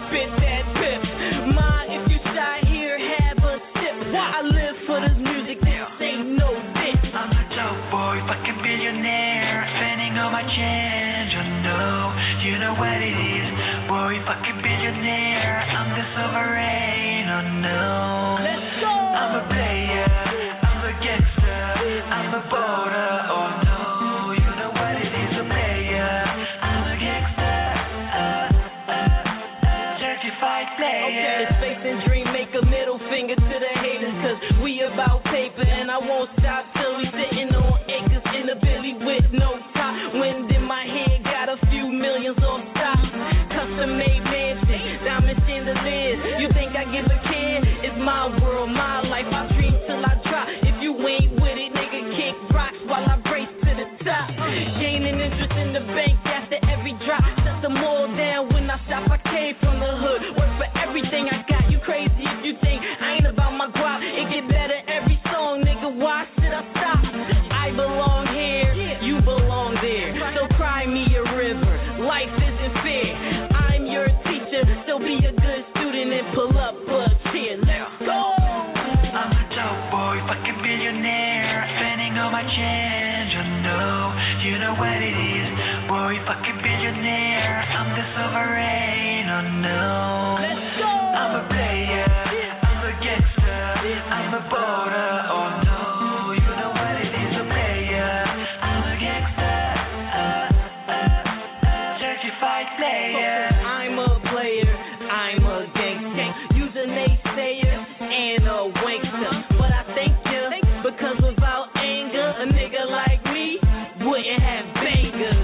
spit that pip. Ma, if you shy here, have a sip. I live for this music, this ain't no dick. I'm a dope boy, fucking billionaire, spending all my change, oh no, you know what it is, boy, fucking billionaire, I'm the sovereign, oh no. Let's go. I'm a player, I'm a gangster, I'm a border, oh no, you know what it is, a player, I'm a gangster, uh, uh, uh, certified player. Okay, it's faith and dream, make a middle finger to the haters, cause we about paper, and I won't stop till we sitting on acres in a Billy with no top. Wind in my head, got a few millions on top. Custom made mansion, diamond chandeliers. You think I give a care? It's my world, my life. I dream till I drop. If you ain't with it, nigga, kick rocks while I race to the top. Gaining interest in the bank after every drop. Set them all down when I stop. I came from the hood, work for everything I got. You crazy if you think I ain't about my guap. It get better every song, nigga. Why should I stop? I belong here, you belong there. So cry me a river. Life isn't fair. I'm your teacher, so be a good student and pull up a chair. Let's go. I'm a dope boy, fucking billionaire, spending all my change, oh no, you know what it is, boy, fucking billionaire, I'm the sovereign, oh no. Let's go. I'm a player, I'm a gangster, I'm a border, oh no, you know what it is, a player, I'm a gangster, uh, uh, uh, certified player. I'm a player, I'm a gangster. You's a naysayer and a wankster. But I thank you, because without anger, a nigga like me wouldn't have bangers.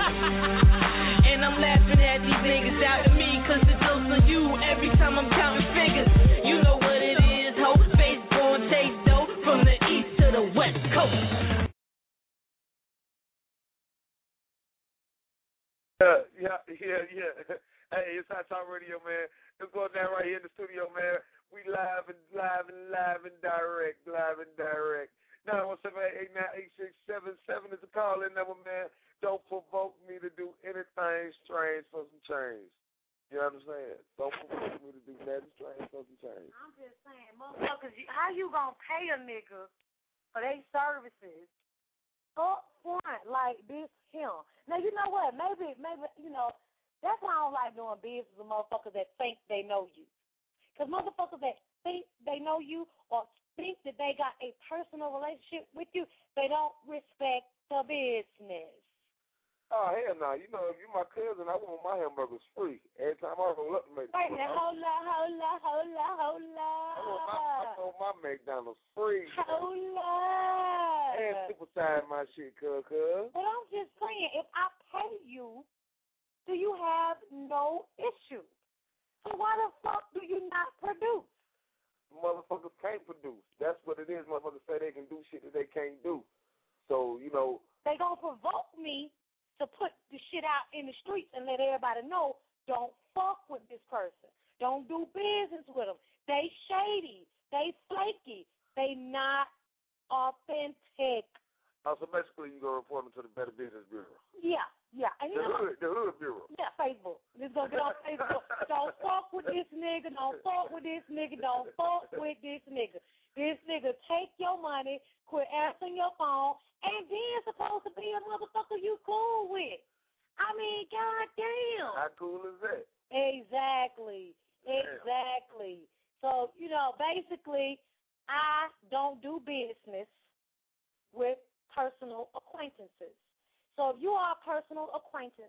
And I'm laughing at these niggas out of me, cause the jokes on you every time I'm counting figures. You know what it is, ho. Face gon' taste dough from the east to the west coast. Yeah, yeah, yeah, yeah. Hey, it's Hot Talk Radio, man. It's going down right here in the studio, man. We live and live and live and direct, live and direct. nine one seven eight nine eight six seven seven is the call-in number, man. Don't provoke me to do anything strange for some change. You know what I'm saying? Don't provoke me to do nothing strange for some change. I'm just saying, motherfuckers, you- how you gonna pay a nigga for their services up front like this here? Now, you know what? Maybe, maybe, you know, that's why I don't like doing business with motherfuckers that think they know you. Because motherfuckers that think they know you or think that they got a personal relationship with you, they don't respect the business. Oh, hell no. You know, if you my cousin, I want my hamburgers free. Every time I roll up to make Wait a minute, hold up, hold up, hold up, hold up. I want my, I want my McDonald's free. Hold up. And supersize my shit, cuz, cuz. But I'm just saying, if I pay you, do you have no issue? So why the fuck do you not produce? Motherfuckers can't produce. That's what it is. Motherfuckers say they can do shit that they can't do. So, you know. They gonna provoke me to put the shit out in the streets and let everybody know, don't fuck with this person. Don't do business with them. They shady. They flaky. They not authentic. Oh, so basically you're going to report them to the Better Business Bureau. Yeah, yeah. And you the, know, hood, the Hood Bureau. Yeah, Facebook. Just go get on Facebook. Don't fuck with this nigga. Don't fuck with this nigga. Don't fuck with this nigga. This nigga take your money, quit answering your phone, and then supposed to be a motherfucker you cool with. I mean, goddamn. How cool is that? Exactly. Exactly. So, you know, basically, I don't do business with personal acquaintances. So if you are a personal acquaintance,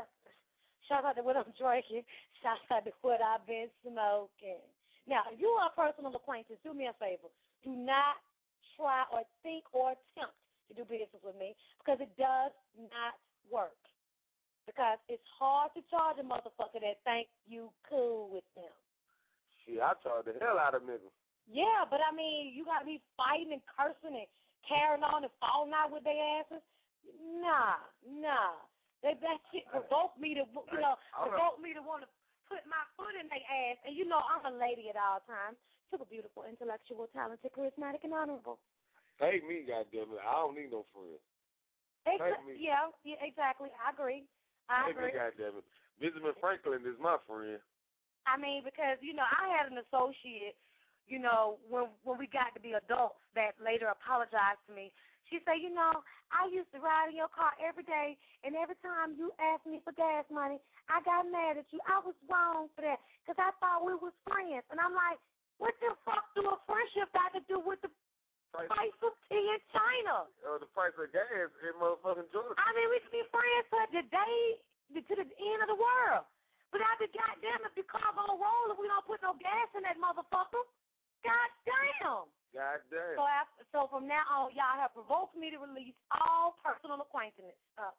shout out to what I'm drinking, shout out to what I've been smoking. Now, if you are a personal acquaintance, do me a favor. Do not try or think or attempt to do business with me because it does not work. Because it's hard to charge a motherfucker that think you cool with them. Shit, I charge the hell out of niggas. Yeah, but I mean, you got to be fighting and cursing and carrying on and falling out with their asses. Nah, nah. They, that shit provoked me to, you know, provoked me to want to put my foot in their ass. And you know, I'm a lady at all times. Super beautiful, intellectual, talented, charismatic, and honorable. Hate me, goddammit. I don't need no friends. Exa- Hate me. Yeah, yeah, exactly. I agree. I Hate agree. me, goddammit. Benjamin Franklin is my friend. I mean, because, you know, I had an associate, you know, when when we got to be adults that later apologized to me. She said, you know, I used to ride in your car every day, and every time you asked me for gas money, I got mad at you. I was wrong for that because I thought we was friends. And I'm like, what the fuck do a friendship got to do with the price, price of tea in China? Uh, the price of gas in motherfucking Georgia. I mean, we can be friends to the day, to the end of the world. But I be goddamn if the car gonna roll if we don't put no gas in that motherfucker. God damn. God damn. So after, so from now on, y'all have provoked me to release all personal acquaintances. Uh,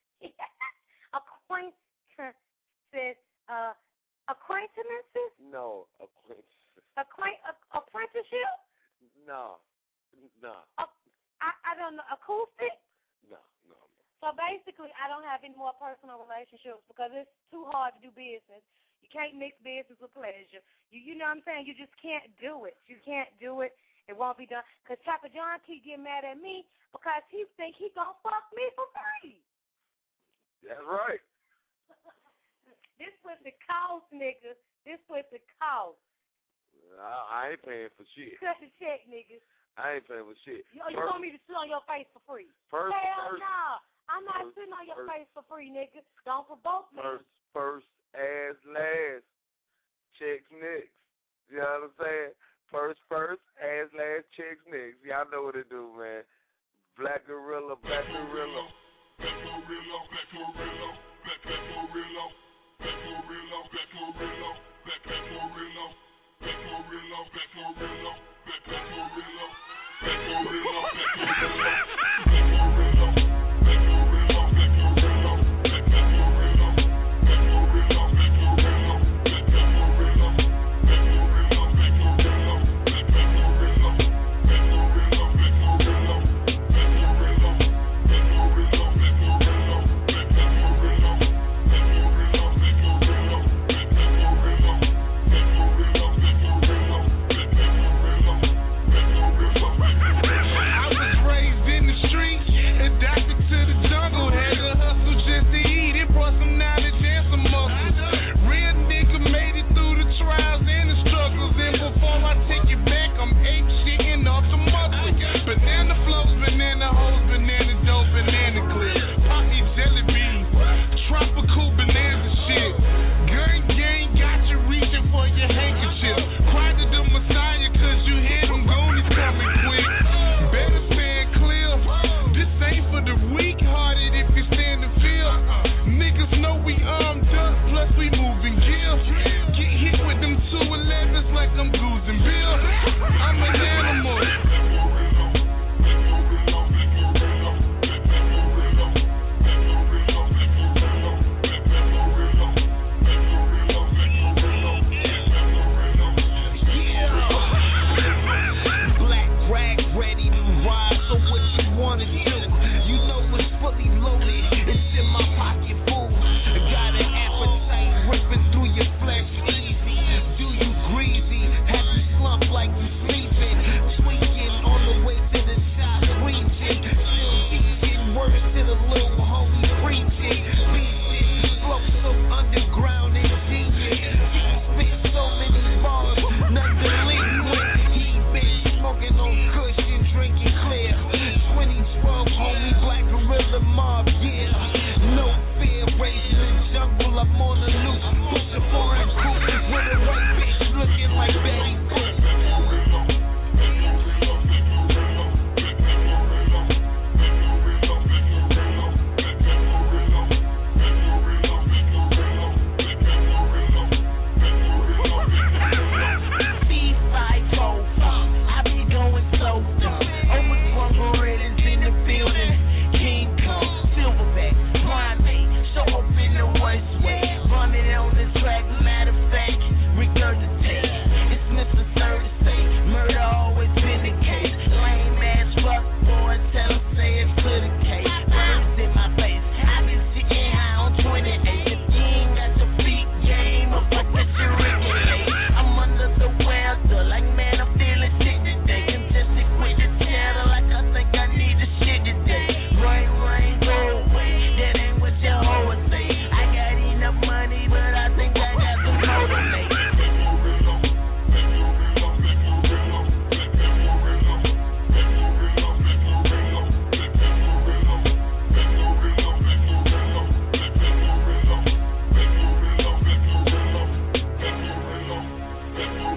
acquaintances. Uh, acquaintances? No, acquaintances. Acquaint, uh, apprenticeship? No, no. Uh, I, I don't know. Acoustic? No, no. So basically, I don't have any more personal relationships because it's too hard to do business. You can't mix business with pleasure. You, you know what I'm saying? You just can't do it. You can't do it. It won't be done. Because Chopper John keep getting mad at me because he think he gonna fuck me for free. That's right. This pussy cost, nigga. This pussy cost. I, I ain't paying for shit. Cut the check, nigga. I ain't paying for shit. Yo, you want me to sit on your face for free? First, Hell first, no. I'm not first, sitting on your first, face for free, nigga. Don't provoke me. First, first, ass last. Checks next. You know what I'm saying? First, first, ass last, checks next. Y'all know what to do, man. Black Gorilla, Black Gorilla. Black Gorilla, Black Gorilla, Black Black Gorilla, Black Gorilla, Black Gorilla, Black Black Gorilla, Black Gorilla, Black Gorilla, Black Black Gorilla, Black Gorilla, Black Gorilla, Black Gorilla, Black Gorilla, Black Gorilla, Black Black Gorilla, Black Gorilla, Black Gorilla, Black Black Gorilla, Black Gorilla, Black Gorilla, Black Black Gorilla, Black Gorilla, Black Gorilla, Black Gorilla, Black Gorilla, Black Gorilla, Black Black Gorilla, Black Gorilla, Black Gorilla, Black Black Gorilla, Black Gorilla, Black Gorilla,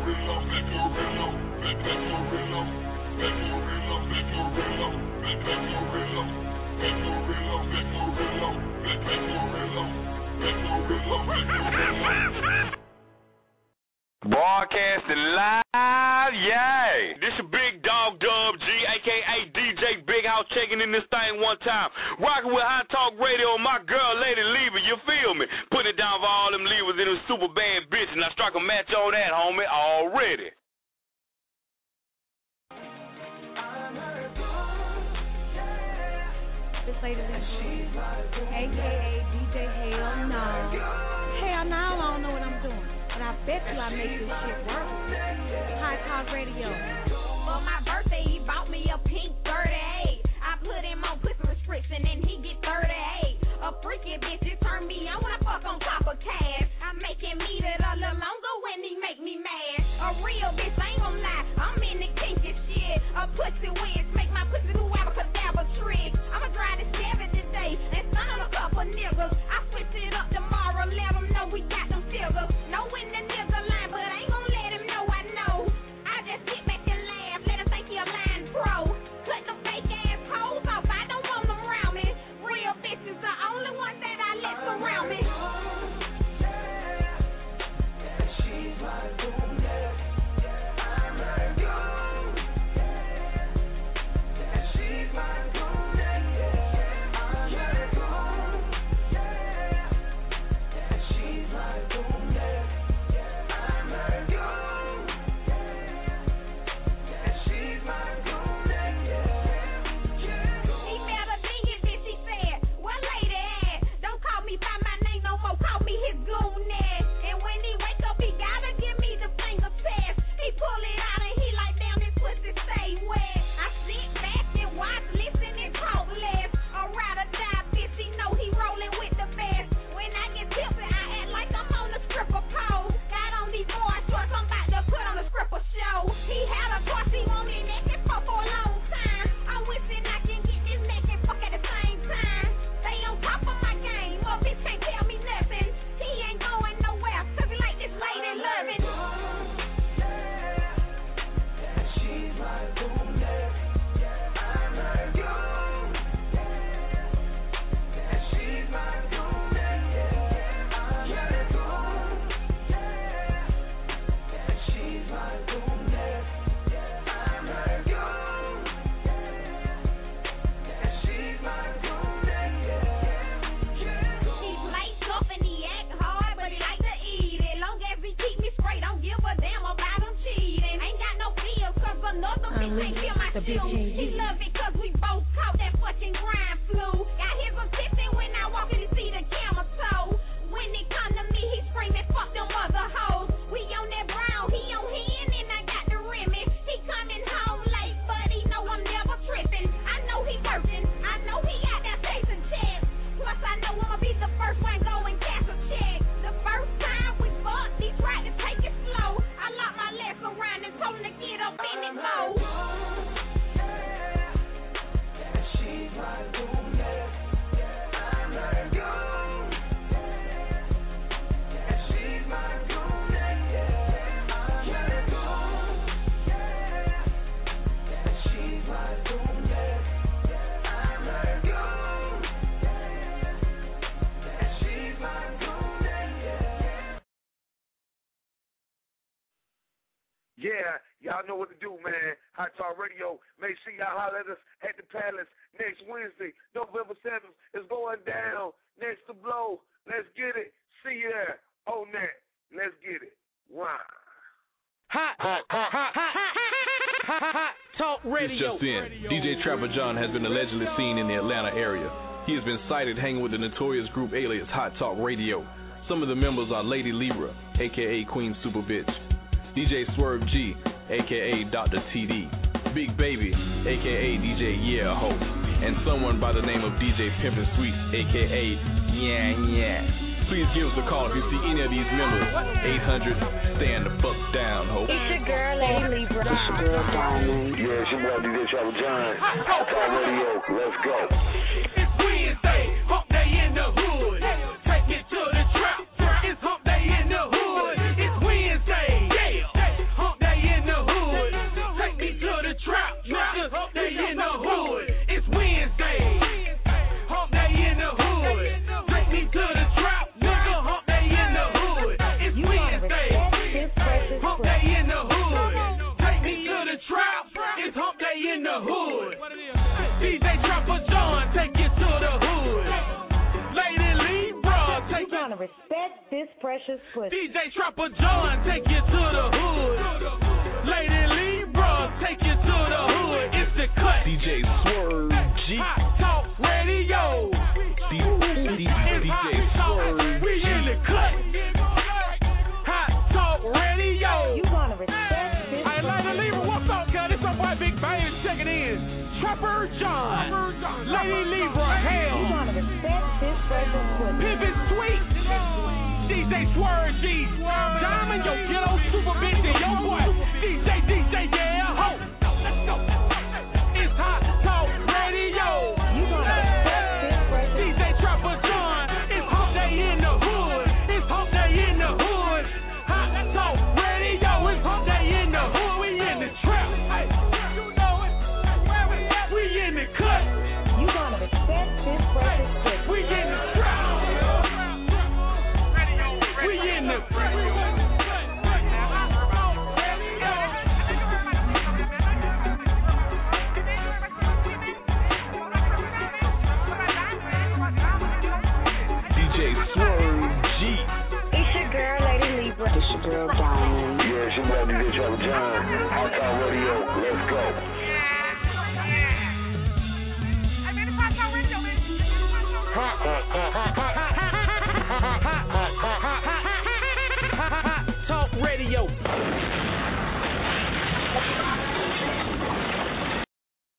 Broadcasting live, yay! This your big dog Dub G, aka D J Big House, checking in this thing one time. Rocking with Hot Talk Radio, my girl Lady Lever, you feel me? Put it down for all them levers and them super bad bitches. Now strike a match on that, homie, already. This lady Lever, aka D J Hell No. Hell no, I don't know what I'm doing. But I bet you I make this shit work. Hot Talk Radio. For my birthday, he bought me a pink thirty-eight. I put him on pussy restriction and he get thirty-eight. A freaky bitch, it turn me on when I fuck on top of cash. I make him eat it a little longer when he make me mad. A real bitch, I ain't gon' lie, I'm in the kinky shit. A pussy witch, make my pussy do abracadabra trick. I'ma drive this Chevy today and stun a couple niggas. I switch it up tomorrow, let them know we got them figures. Know when the nigga line, but I ain't gon' let him know I know. I just sit back and laugh, let him think he a line pro. Cut the fake ass hoes off, I don't want them around me. Real bitches the only ones that I let surround me. She's my goodness. I'm like you. She's my goodness. I'm like you. She's my goodness. I'm like you. She's my goodness. He met a dingy bitch, he said, what lady at? Don't call me by my name no more, call me his goon ass. And when he wake up, he gotta give me the finger test. He pull it out and he like, damn, this pussy stay wet. I sit back and watch, listen and talk less. A ride or die bitch, he know he rolling with the best. When I get tipsy, I act like I'm on the stripper pole. Got on these boy shorts, I'm about to put on a stripper show. He had a course, he want me naked for for a long time. I'm wishing I can get this naked fuck at the same time. Stay on top of my game, or bitch can't tell me nothing. He ain't going nowhere, cause he like this lady loving. She's my goodness. I'm like you. She's my goodness. I'm like you. She's my goodness. I'm like you. She's my goodness. He's late up and he act hard, but he like to eat it. Long as he keep me straight, don't give a damn about him cheating. Ain't got no feels, cause another bitch can't feel my shoes. He love it cause we both caught that fucking grind flu. Got his attention when I walk in, he see the camera toe. When he come to me, he screaming, fuck them other hoes. We on that brown, he on hand, and I got the Remy. He coming home late, but he know I'm never tripping. I know he working, I know he out there chasing checks. Plus I know I'ma be the first one going cash a check. The first time we fucked, he tried to take it slow. I locked my legs around and told him to get up in it low. She's my goodness. I'm like you. She's my goodness. I'm like you. She's my goodness. I'm like you. She's my goodness. Yeah, y'all know what to do, man. Hot Talk Radio. Make sure y'all holler at us at the Palace next Wednesday, November seventh. It's going down. Next to blow. Let's get it. See you there. On that. Let's get it. Wow. Hot, hot, hot, hot, hot, hot, hot Talk Radio. This just in. D J Trapper John has been allegedly seen in the Atlanta area. He has been sighted hanging with the notorious group alias Hot Talk Radio. Some of the members are Lady Libra, aka Queen Super Bitch, D J Swerve G, aka Doctor T D, Big Baby, aka D J Yeah Ho, and someone by the name of D J Pimpin' Sweet, aka Yeah Yeah. Please give us a call if you see any of these members. eight hundred, stand the fuck down, ho. It's your girl, Lady Libra. It's your girl, Diamond. Yeah, it's your boy, D J Trapper John. Hot Talk Radio. Let's go. It's Wednesday, hump day in the hood. Take me to the trap. It's hump day in the hood. It's Wednesday, yeah. Hump precious pussy. D J Trapper John, take you to the hood. Lady Libra, take you to the hood. It's the cut. D J Swerve G. Hot Talk Radio. D J Swerve G. We in the cut. Hot Talk Radio. You gonna respect this? Hey, Lady Libra, what's up, girl? It's your boy Big Bang checking in. Trapper John. Lady Libra, hell. You gonna respect this precious pussy. Pivot Sweet. D J Swerve G. Diamond, your ghetto super bitch.